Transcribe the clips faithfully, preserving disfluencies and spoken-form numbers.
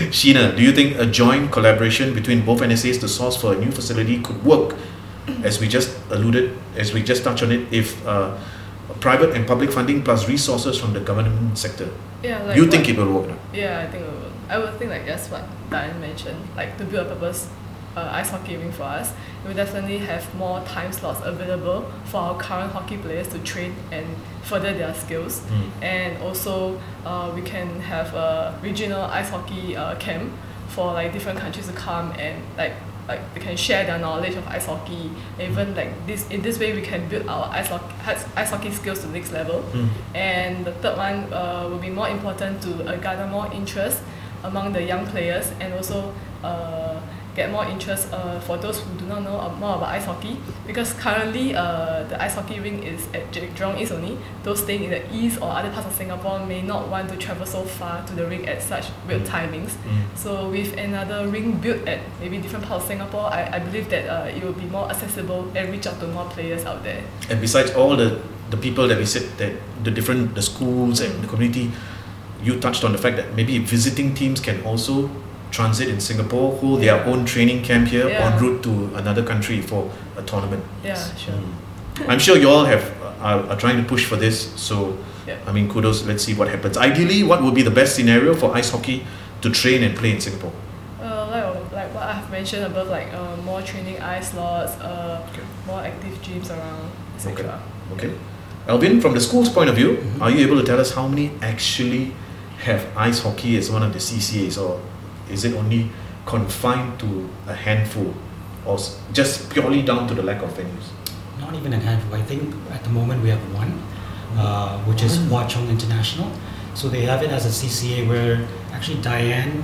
Sheena, do you think a joint collaboration between both N S As to source for a new facility could work? As we just alluded, as we just touched on it, if uh, private and public funding plus resources from the government sector, yeah, like you what, think it will work? Yeah, I think it will. I would think like that's what Diane mentioned, like to build a purpose uh, ice hockey ring for us. We definitely have more time slots available for our current hockey players to train and further their skills. Mm. And also uh, we can have a regional ice hockey uh, camp for like different countries to come and like like they can share their knowledge of ice hockey. Even like this in this way we can build our ice hockey, ice hockey skills to the next level. Mm. And the third one uh, will be more important to uh, gather more interest among the young players and also uh, get more interest uh, for those who do not know more about ice hockey, because currently uh, the ice hockey ring is at Jurong East only. Those staying in the east or other parts of Singapore may not want to travel so far to the ring at such weird timings. Mm. So with another ring built at maybe different parts of Singapore, I, I believe that uh, it will be more accessible and reach out to more players out there. And besides all the, the people that we said, that the different the schools and the community, you touched on the fact that maybe visiting teams can also transit in Singapore, hold Yeah. their own training camp here Yeah. en route to another country for a tournament. Yeah, sure. Mm. I'm sure you all have are, are trying to push for this, so Yeah. I mean kudos, let's see what happens. Ideally, what would be the best scenario for ice hockey to train and play in Singapore? Uh, like, like what I've mentioned above, like uh, more training ice slots, uh, Okay. more active gyms around, et cetera. Okay. Alvin, from the school's point of view, Mhm. are you able to tell us how many actually have ice hockey as one of the C C As, or is it only confined to a handful, or s- just purely down to the lack of venues? Not even a handful. I think at the moment we have one, uh, which is One. Hwa Chong International. So they have it as a C C A where actually Diane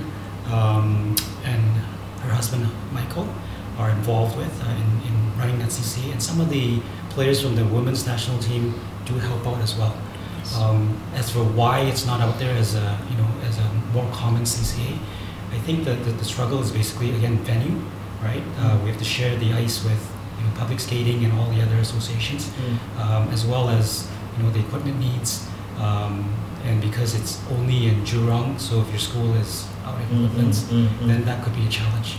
um, and her husband Michael are involved with uh, in, in running that C C A, and some of the players from the women's national team do help out as well. Um, as for why it's not out there as a you know as a more common C C A, I think that the, the struggle is basically again venue, right? Uh, we have to share the ice with you know, public skating and all the other associations, um, as well as you know the equipment needs, um, and because it's only in Jurong, so if your school is out in Woodlands, then that could be a challenge.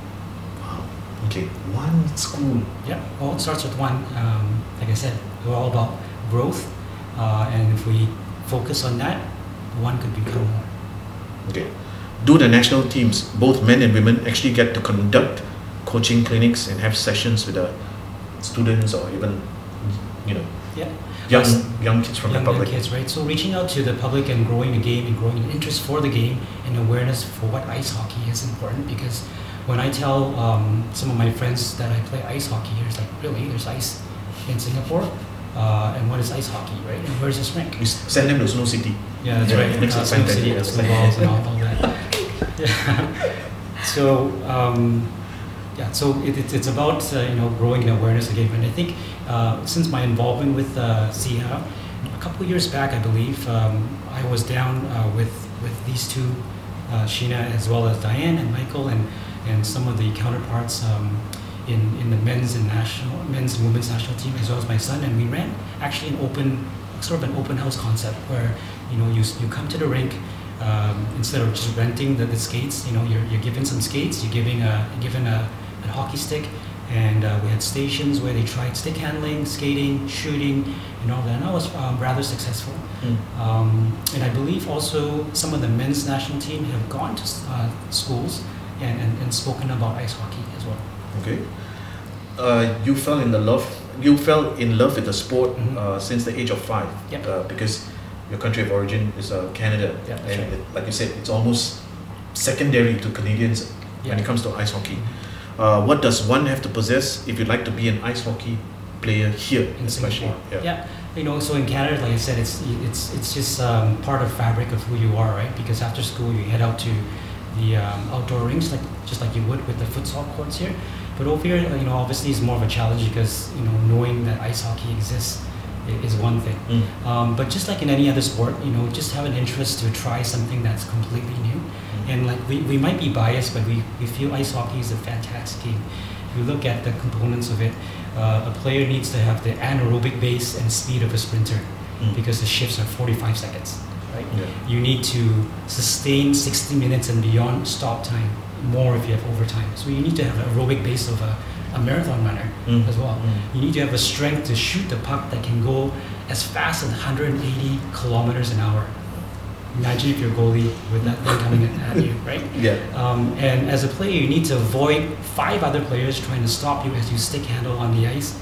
Wow. Okay, one school. Yeah, well, it starts with one. Um, like I said, we're all about growth, uh, and if we focus on that, one could become more. Okay. Do the national teams, both men and women, actually get to conduct coaching clinics and have sessions with the students or even, you know, Yeah. young Yes. young kids from Young, the young public? kids, right? So reaching out to the public and growing the game and growing an interest for the game and awareness for what ice hockey is important, because when I tell um, some of my friends that I play ice hockey here, it's like, really, there's ice in Singapore? Uh, and what is ice hockey, right? And where's this rink? We s- send them to Snow City. Yeah, that's Yeah, right. next Uh, to Snow Fantasy, City, that's the right. balls and all, all that. Yeah. So um, yeah, so it, it's it's about uh, you know growing the awareness of the game, and I think uh, since my involvement with uh, C I A, a couple of years back, I believe um, I was down uh, with with these two, uh, Sheena as well as Diane and Michael and and some of the counterparts um, in in the men's and national men's and women's national team, as well as my son, and we ran actually an open sort of an open house concept where you know you s- you come to the rink. Um, instead of just renting the, the skates, you know, you're, you're given some skates, you're giving a you're given a, a hockey stick, and uh, we had stations where they tried stick handling, skating, shooting, and all that. And I was um, rather successful. Mm. Um, and I believe also some of the men's national team have gone to uh, schools and, and, and spoken about ice hockey as well. Okay. Uh, you fell in the love. You fell in love with the sport Mhm. uh, since the age of five. Yep. Uh, because your country of origin is uh, Canada, Yeah, that's and right. it, like you said, it's almost secondary to Canadians when Yeah. it comes to ice hockey. Uh, what does one have to possess if you'd like to be an ice hockey player here, In especially? Singapore. Yeah, you know, so in Canada, like I said, it's it's it's just um, part of fabric of who you are, right? Because after school, you head out to the um, outdoor rinks, like just like you would with the futsal courts here. But over here, you know, obviously, it's more of a challenge because you know, knowing that ice hockey exists i- is one thing. Mm. Um, but just like in any other sport, you know, just have an interest to try something that's completely new. And like we, we might be biased, but we, we feel ice hockey is a fantastic game. If you look at the components of it, uh, a player needs to have the anaerobic base and speed of a sprinter Mm. because the shifts are forty-five seconds, right? Yeah. You need to sustain sixty minutes and beyond stop time, more if you have overtime. So you need to have an aerobic base of a, a marathon runner Mm. as well. Mm. You need to have a strength to shoot the puck that can go as fast as one hundred eighty kilometers an hour. Imagine if you're a goalie with that thing coming in at you, right? Yeah. Um, and as a player, you need to avoid five other players trying to stop you as you stick handle on the ice.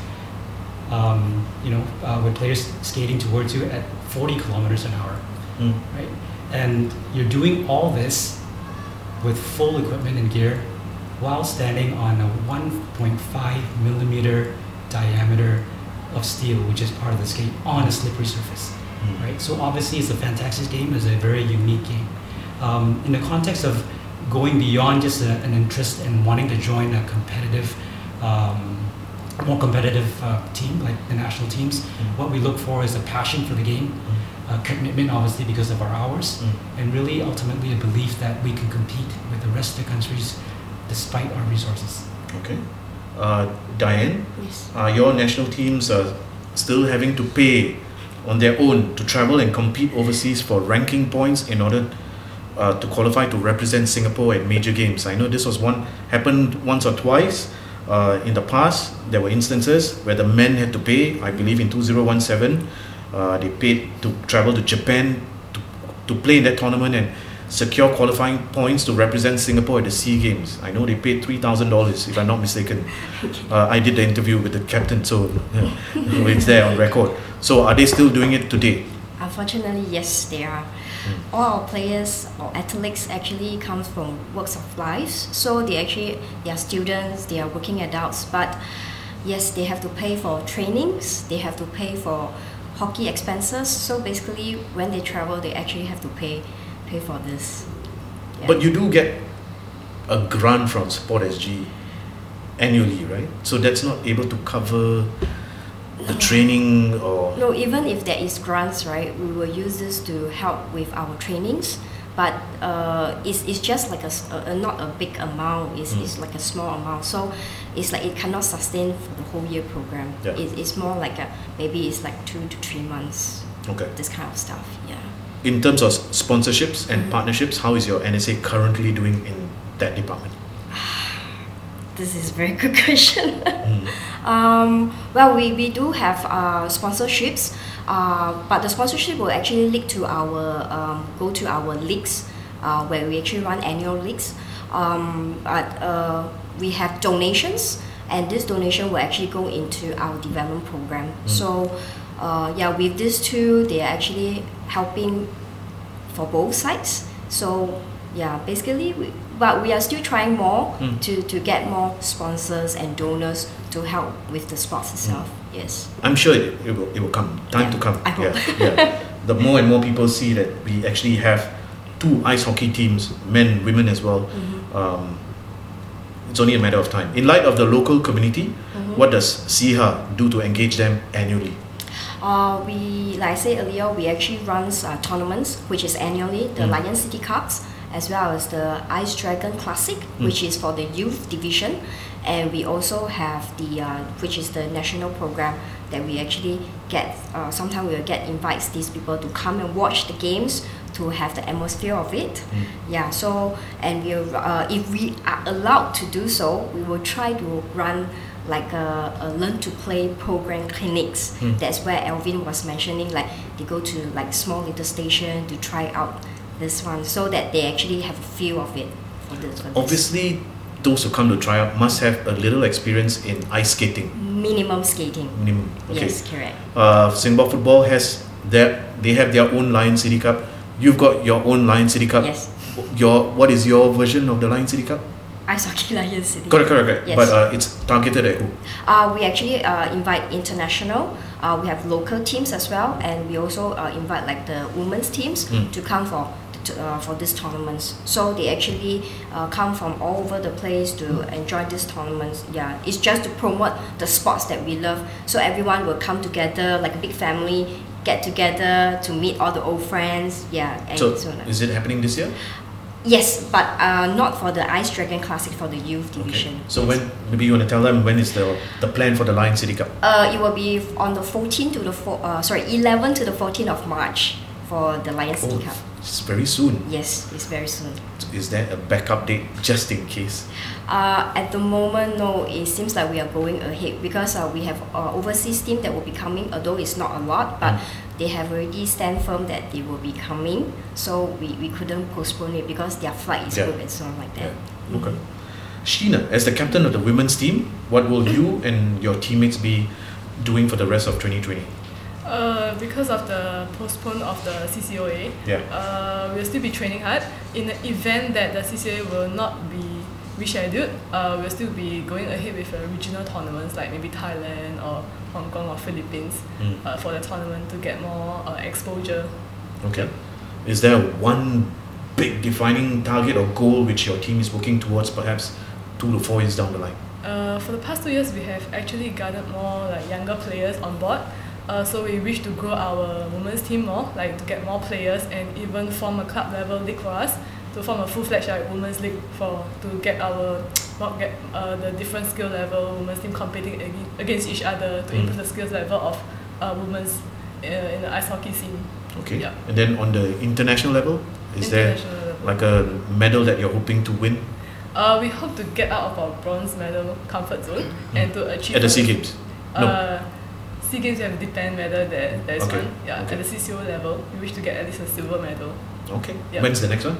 Um, you know, uh, with players skating towards you at forty kilometers an hour, Mm. right? And you're doing all this with full equipment and gear while standing on a one point five millimeter diameter of steel, which is part of the skate, on a slippery surface. Mm. Right? So obviously it's a fantastic game, it's a very unique game. Um, in the context of going beyond just a, an interest and wanting to join a competitive, um, a more competitive uh, team like the national teams, Mm. what we look for is a passion for the game, Mm. a commitment obviously because of our hours, Mm. and really ultimately a belief that we can compete with the rest of the countries despite our resources. Okay. Uh, Diane, Yes. are your national teams uh, still having to pay on their own to travel and compete overseas for ranking points in order uh, to qualify to represent Singapore at major games? I know this was one happened once or twice uh, in the past. There were instances where the men had to pay. I believe in two thousand seventeen, uh, they paid to travel to Japan to, to play in that tournament and secure qualifying points to represent Singapore at the SEA Games. I know they paid three thousand dollars, if I'm not mistaken. Uh, I did the interview with the captain, so uh, it's there on record. So are they still doing it today? Unfortunately, yes, they are. Mm. All our players or athletes actually comes from works of lives. So they actually they are students, they are working adults, but yes, they have to pay for trainings, they have to pay for hockey expenses. So basically, when they travel, they actually have to pay pay for this. Yeah. But you do get a grant from Sport S G annually, right? So that's not able to cover the training or... No, even if there is grants, right, we will use this to help with our trainings. But uh, it's, it's just like a, s- a- a- not a big amount. It's, Mm. it's like a small amount. So it's like it cannot sustain for the whole year program. Yeah. It, it's more like a, maybe it's like two to three months. Okay. This kind of stuff. Yeah. In terms of sponsorships and Mhm. partnerships, how is your N S A currently doing in that department? This is a very good question. Mm. Um, well, we, we do have uh, sponsorships, uh, but the sponsorship will actually link to our um, go to our leagues, uh, where we actually run annual leagues. Um, but uh, we have donations, and this donation will actually go into our development program. Mm. So, uh, yeah, with these two, they are actually helping for both sides. So, yeah, basically, we, but we are still trying more Mm. to, to get more sponsors and donors to help with the sports itself. Yes. I'm sure it, it, will, it will come. Time Yeah, to come. I hope. Yeah, yeah. The more and more people see that we actually have two ice hockey teams, men, women as well, Mhm. um, it's only a matter of time. In light of the local community, Mhm. what does S I H A do to engage them annually? Uh, we, like I said earlier, we actually runs uh, tournaments, which is annually, the Mm. Lion City Cups, as well as the Ice Dragon Classic, Mm. which is for the youth division. And we also have the, uh, which is the national program that we actually get, uh, sometimes we will get invites these people to come and watch the games to have the atmosphere of it. Mm. Yeah, so, and we, uh, if we are allowed to do so, we will try to run like a, a learn to play program clinics. Mm. That's where Alvin was mentioning, like they go to like small little station to try out this one, so that they actually have a feel of it for this. For this. Obviously, those who come to try out must have a little experience in ice skating. Minimum skating. Minimum. Okay. Yes, correct. Uh, Singapore football has their, they have their own Lion City Cup. You've got your own Lion City Cup. Yes. Your what is your version of the Lion City Cup? Ice Hockey Lion City. Correct, correct, correct. Yes. But uh, it's targeted at who? Uh, we actually uh, invite international. Uh, we have local teams as well, and we also uh, invite like the women's teams Mm. to come for to, uh, for these tournaments. So they actually uh, come from all over the place to Mm. enjoy these tournaments. Yeah, it's just to promote the sports that we love. So everyone will come together like a big family, get together to meet all the old friends. Yeah, and So, so on. is it happening this year? Yes, but uh, not for the Ice Dragon Classic, for the youth division. So when maybe you want to tell them when is the the plan for the Lion City Cup? Uh, it will be on the fourteenth to the four, uh, sorry, eleventh to the fourteenth of March. for the Lions City Oh, Cup. it's very soon. Yes, it's very soon. Is there a backup date just in case? Uh, at the moment, no. It seems like we are going ahead because uh, we have uh, overseas team that will be coming. Although it's not a lot, but Mm. they have already stand firm that they will be coming. So we, we couldn't postpone it because their flight is Yeah. booked and so on like that. Yeah. Okay. Sheena, as the captain of the women's team, what will you and your teammates be doing for the rest of twenty twenty? Uh, because of the postpone of the C C O A, Yeah. uh, we'll still be training hard. In the event that the C C A will not be rescheduled, uh, we'll still be going ahead with uh, regional tournaments like maybe Thailand or Hong Kong or Philippines Mm. uh, for the tournament to get more uh, exposure. Okay. Is there one big defining target or goal which your team is working towards perhaps two to four years down the line? Uh, for the past two years, we have actually gathered more like younger players on board. Uh, so we wish to grow our women's team more, like to get more players and even form a club level league for us, to form a full-fledged like women's league for to get our not get uh, the different skill level women's team competing ag- against each other to Mm. improve the skills level of uh, women's uh, in the ice hockey scene. Okay. Yeah. And then on the international level, is there International level. like a medal that you're hoping to win Uh, we hope to get out of our bronze medal comfort zone and to achieve at the a- SEA Games? No. Uh, SEA Games we have a depend medal there. There is Okay. one. Yeah, Okay. at the C C O level, we wish to get at least a silver medal. Okay. Yeah. When's the next one?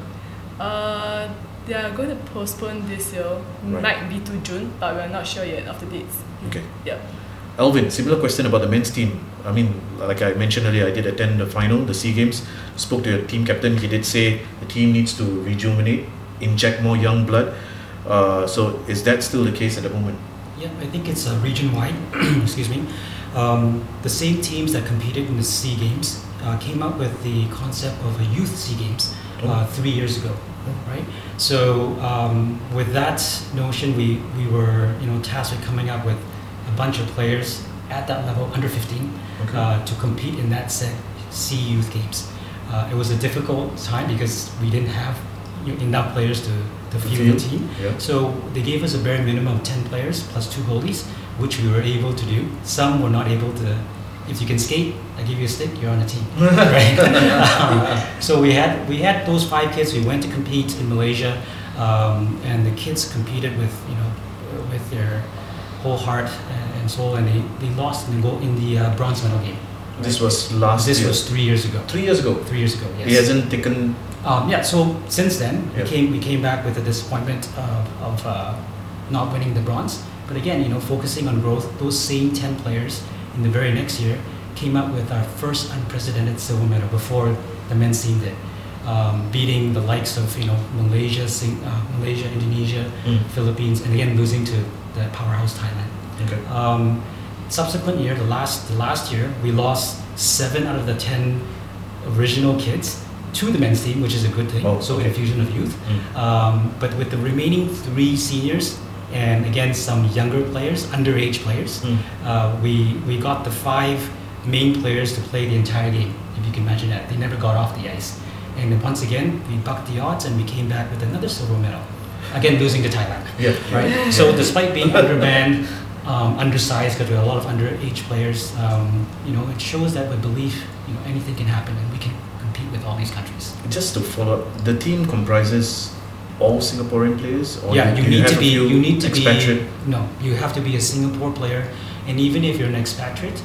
Uh, they are going to postpone this year. Right. Might be to June, but we are not sure yet of the dates. Okay. Yeah. Alvin, similar question about the men's team. I mean, like I mentioned earlier, I did attend the final, the SEA Games. Spoke to your team captain. He did say the team needs to rejuvenate, inject more young blood. Uh, so is that still the case at the moment? Yeah, I think it's uh, region-wide. Excuse me. Um, the same teams that competed in the SEA Games uh, came up with the concept of a youth SEA Games uh, three years ago, right? So um, with that notion, we, we were you know tasked with coming up with a bunch of players at that level, under fifteen, Okay. uh, to compete in that set SEA Youth Games. Uh, it was a difficult time because we didn't have you know, enough players to, to field the team. Yeah. So they gave us a bare minimum of ten players plus two goalies, which we were able to do. Some were not able to. If you can skate, I give you a stick, you're on a team, right? Um, so we had we had those five kids. We went to compete in Malaysia, um, and the kids competed with you know with their whole heart and, and soul, and they, they lost in the goal in the uh, bronze medal game. This was last This year. was three years ago. Three years ago. Three years ago, yes. He hasn't taken. Um, yeah, so since then, Yeah. we came we came back with the disappointment of, of uh, not winning the bronze. But again, you know, focusing on growth, those same ten players in the very next year came up with our first unprecedented silver medal before the men's team did, um, beating the likes of you know Malaysia, Sing, uh, Malaysia, Indonesia, Mm. Philippines, and again losing to the powerhouse Thailand. Okay. Um, subsequent year, the last the last year, we lost seven out of the ten original kids to the men's team, which is a good thing. Oh, so okay. infusion of youth. Mm. Um, but with the remaining three seniors and again some younger players, underage players, Mm. uh, we we got the five main players to play the entire game. If you can imagine that, they never got off the ice. And then once again, we bucked the odds and we came back with another silver medal. Again, losing to Thailand. Yeah. Right. So despite being undermanned, um, undersized, because we have a lot of underage players, um, you know, it shows that we believe you know anything can happen and we can compete with all these countries. Just to follow up, the team comprises all Singaporean players, or yeah, do you need have to a be. few You need to expatriate? be. No, you have to be a Singapore player, and even if you're an expatriate,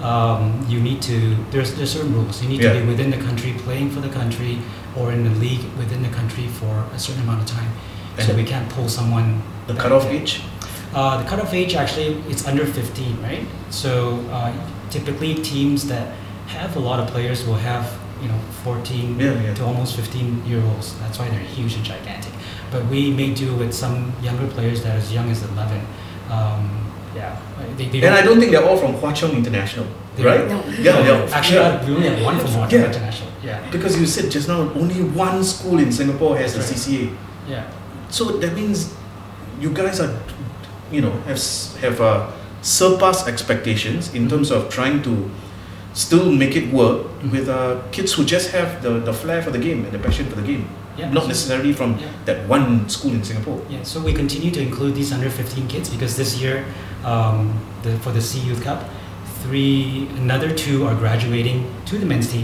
um, you need to. There's there's certain rules. You need Yeah. to be within the country, playing for the country, or in the league within the country for a certain amount of time. And So the- we can't pull someone. The back cutoff there. age? Uh, the cutoff age actually it's under fifteen, right? So uh, typically teams that have a lot of players will have you know fourteen Yeah, yeah. to almost fifteen year olds. That's why they're huge and gigantic. But we may do with some younger players that are as young as eleven. Um, yeah, they, they And I don't think they're all from Hwa Chong International, They- right? No. Yeah, yeah. Actually, yeah. uh, we only have one from Hwa Chong Yeah. International. Yeah, Because you said just now, only one school in Singapore has That's the right. C C A. yeah. So that means you guys are, you know, have s- have uh, surpassed expectations in terms of trying to still make it work Mhm. with uh, kids who just have the, the flair for the game and the passion for the game, Yeah. not necessarily from Yeah. that one school in Singapore. Yeah, so we continue to include these under fifteen kids because this year, um, the, for the SEA Youth Cup, three another two are graduating to the men's team,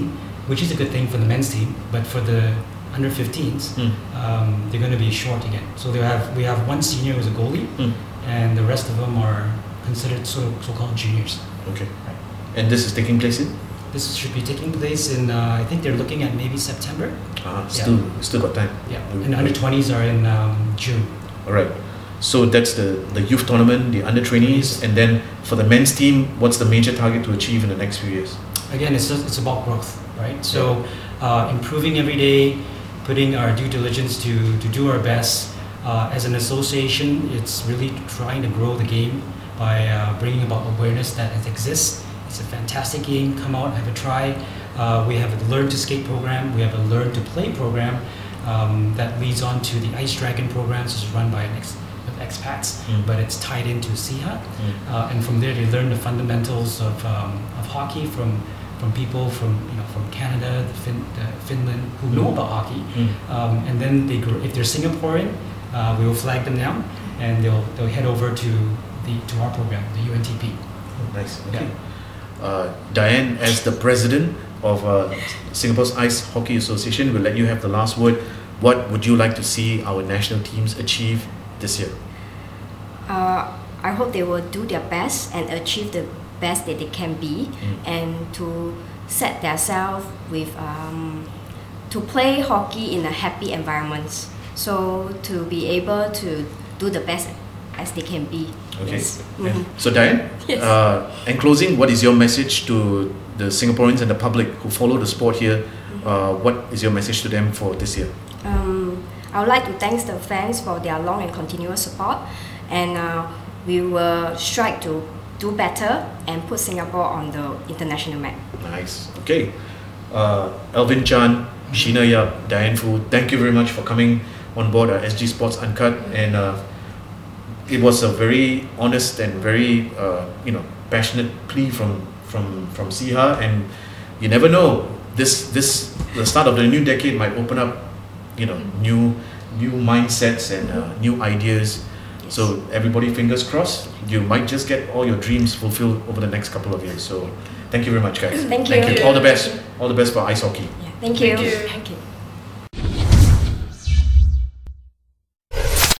which is a good thing for the men's team, but for the under fifteens, Mm. um, they're going to be short again. So they have we have one senior who's a goalie, Mm. and the rest of them are considered sort of so-called juniors. Okay. And this is taking place in? This should be taking place in uh, I think they're looking at maybe September. Ah, still, still got time. Yeah, and the under twenties are in um, June. All right. So that's the, the youth tournament, the under trainees, and then for the men's team, what's the major target to achieve in the next few years? Again, it's just, it's about growth, right? So uh, improving every day, putting our due diligence to, to do our best. Uh, as an association, it's really trying to grow the game by uh, bringing about awareness that it exists. It's a fantastic game. Come out, have a try. Uh, we have a Learn to Skate program. We have a Learn to Play program um, that leads on to the Ice Dragon programs, which is run by an ex- expats, Mm. but it's tied into C I H A. Mm. Uh, and from there, they learn the fundamentals of, um, of hockey from from people from you know from Canada, the fin- the Finland, who know Mm. about hockey. Mm. Um, and then they grow, if they're Singaporean, uh, we will flag them down, and they'll they'll head over to the to our program, the U N T P. Oh, nice. Okay. Uh, Diane, as the president of uh, Singapore's Ice Hockey Association, we'll let you have the last word. What would you like to see our national teams achieve this year? Uh, I hope they will do their best and achieve the best that they can be, Mm. and to set themselves with um, to play hockey in a happy environment. So to be able to do the best as they can be. Okay. Yes. Yeah. Mhm. So Diane, Yes. uh, in closing, what is your message to the Singaporeans and the public who follow the sport here? Uh, what is your message to them for this year? Um, I would like to thank the fans for their long and continuous support, and uh, we will strive to do better and put Singapore on the international map. Nice. Okay. Uh, Alvin Chan, Sheena Yap, Diane Fu, thank you very much for coming on board uh, S G Sports Uncut, and uh, it was a very honest and very uh, you know passionate plea from from from C I H A, and you never know, this this the start of the new decade might open up you know new new mindsets and uh, new ideas. Yes. So everybody, fingers crossed, you might just get all your dreams fulfilled over the next couple of years. So thank you very much, guys. Thank Thank you. you. All the best. All the best for ice hockey. Yeah. Thank you. Thank you. Thank you.